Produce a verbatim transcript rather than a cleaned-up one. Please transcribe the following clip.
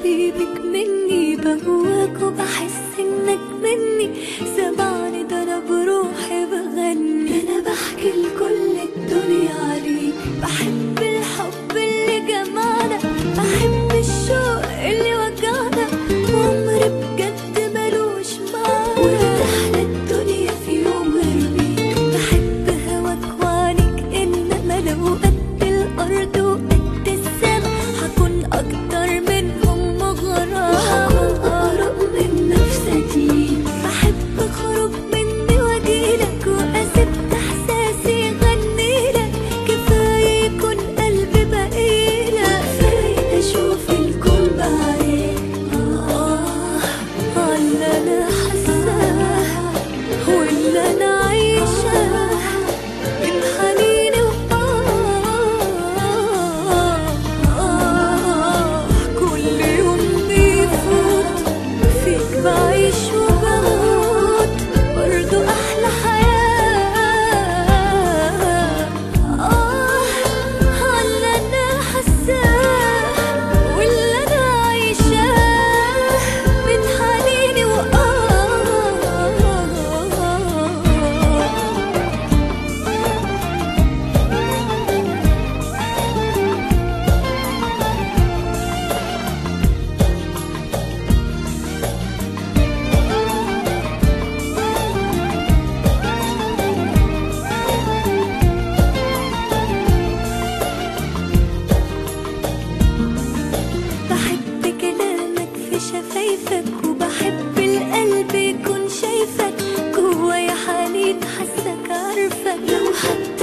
حبيبك مني، بهواك وبحس انك مني، سمعني ده انا بروحي بغني، انا بحكي لكل الدنيا عليك، بحب الحب اللي جمعنا، بحب الشوق اللي وجعنا، وعمري بجد ملوش معنى، وارتحنا الدنيا في يوم غير بيك، بحب هواك وعنيك، انما لو قد الارض وقد السما هكون اكتر منهم مغرى، وهكون اقرب من نفسك ليك، بحب اخرج مني واجيلك، واسيب احساسي يغنيلك، كفايه يكون قلبي بقيلك، كفايه اشوف الكون بعينيك، اه على انا حاساه واللي انا عايشاه من حنيني، وآه كل يوم بيفوت فيك بعيش وبموت، برضو أحلى حياة، آه على أنا حاساه واللي أنا عايشاه من حنيني، وآه بحب كلامك في شفايفك، وبحب القلب يكون شايفك، جوايا حنين حاسك عارفك، لو حد